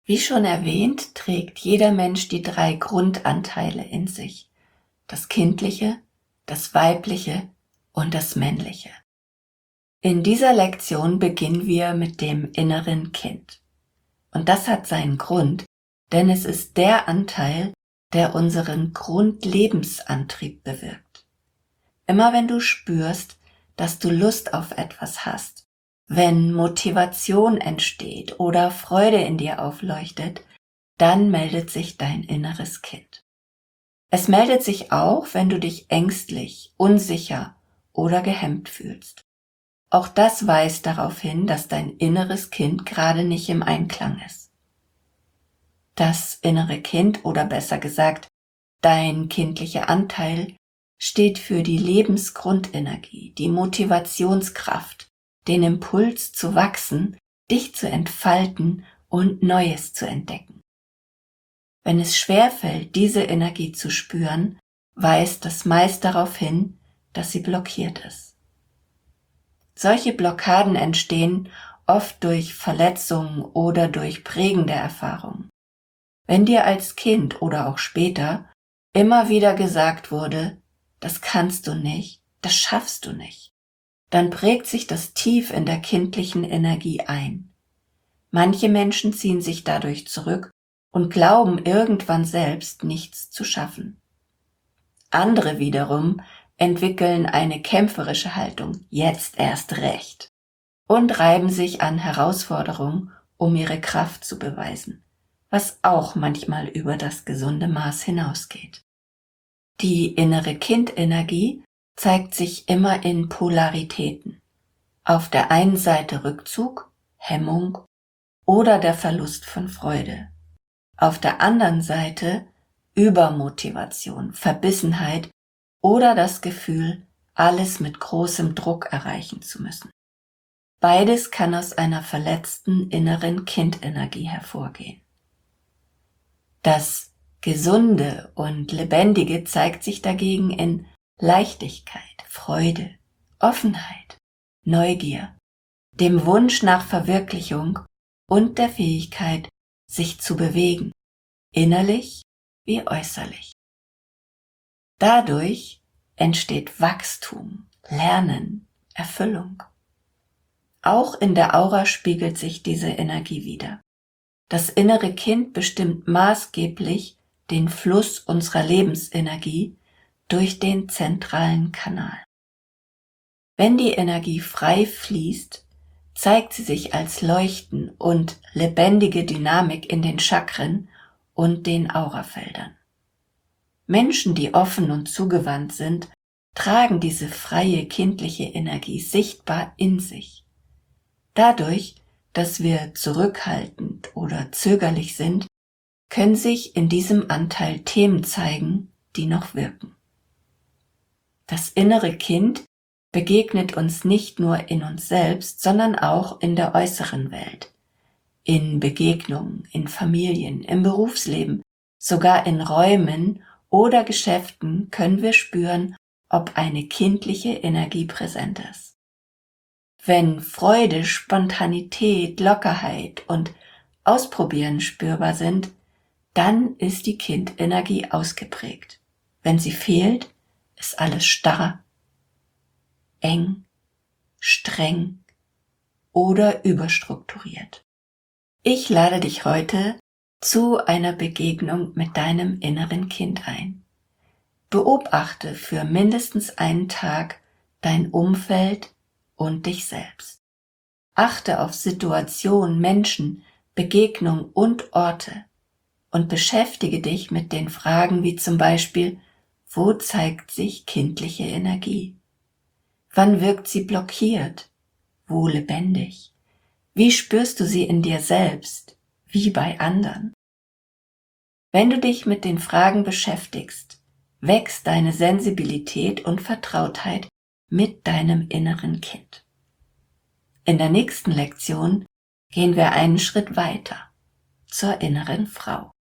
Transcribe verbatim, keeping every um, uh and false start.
Wie schon erwähnt, trägt jeder Mensch die drei Grundanteile in sich: das Kindliche, das Weibliche und das Männliche. In dieser Lektion beginnen wir mit dem inneren Kind. Und das hat seinen Grund, denn es ist der Anteil, der unseren Grundlebensantrieb bewirkt. Immer wenn du spürst, dass du Lust auf etwas hast, wenn Motivation entsteht oder Freude in dir aufleuchtet, dann meldet sich dein inneres Kind. Es meldet sich auch, wenn du dich ängstlich, unsicher oder gehemmt fühlst. Auch das weist darauf hin, dass dein inneres Kind gerade nicht im Einklang ist. Das innere Kind, oder besser gesagt, dein kindlicher Anteil, steht für die Lebensgrundenergie, die Motivationskraft, den Impuls zu wachsen, dich zu entfalten und Neues zu entdecken. Wenn es schwerfällt, diese Energie zu spüren, weist das meist darauf hin, dass sie blockiert ist. Solche Blockaden entstehen oft durch Verletzungen oder durch prägende Erfahrungen. Wenn dir als Kind oder auch später immer wieder gesagt wurde, das kannst du nicht, das schaffst du nicht, dann prägt sich das tief in der kindlichen Energie ein. Manche Menschen ziehen sich dadurch zurück und glauben irgendwann selbst nichts zu schaffen. Andere wiederum entwickeln eine kämpferische Haltung, jetzt erst recht, und reiben sich an Herausforderungen, um ihre Kraft zu beweisen, was auch manchmal über das gesunde Maß hinausgeht. Die innere Kindenergie zeigt sich immer in Polaritäten. Auf der einen Seite Rückzug, Hemmung oder der Verlust von Freude. Auf der anderen Seite Übermotivation, Verbissenheit oder das Gefühl, alles mit großem Druck erreichen zu müssen. Beides kann aus einer verletzten inneren Kindenergie hervorgehen. Das Gesunde und Lebendige zeigt sich dagegen in Leichtigkeit, Freude, Offenheit, Neugier, dem Wunsch nach Verwirklichung und der Fähigkeit, sich zu bewegen, innerlich wie äußerlich. Dadurch entsteht Wachstum, Lernen, Erfüllung. Auch in der Aura spiegelt sich diese Energie wider. Das innere Kind bestimmt maßgeblich den Fluss unserer Lebensenergie durch den zentralen Kanal. Wenn die Energie frei fließt, zeigt sie sich als Leuchten und lebendige Dynamik in den Chakren und den Aurafeldern. Menschen, die offen und zugewandt sind, tragen diese freie kindliche Energie sichtbar in sich. Dadurch, dass wir zurückhaltend oder zögerlich sind, können sich in diesem Anteil Themen zeigen, die noch wirken. Das innere Kind begegnet uns nicht nur in uns selbst, sondern auch in der äußeren Welt, in Begegnungen, in Familien, im Berufsleben, sogar in Räumen oder Geschäften können wir spüren, ob eine kindliche Energie präsent ist. Wenn Freude, Spontanität, Lockerheit und Ausprobieren spürbar sind, dann ist die Kindenergie ausgeprägt. Wenn sie fehlt, ist alles starr, eng, streng oder überstrukturiert. Ich lade dich heute zu einer Begegnung mit deinem inneren Kind ein. Beobachte für mindestens einen Tag dein Umfeld und dich selbst. Achte auf Situationen, Menschen, Begegnungen und Orte und beschäftige dich mit den Fragen wie zum Beispiel: Wo zeigt sich kindliche Energie? Wann wirkt sie blockiert? Wo lebendig? Wie spürst du sie in dir selbst? Wie bei anderen? Wenn du dich mit den Fragen beschäftigst, wächst deine Sensibilität und Vertrautheit mit deinem inneren Kind. In der nächsten Lektion gehen wir einen Schritt weiter zur inneren Frau.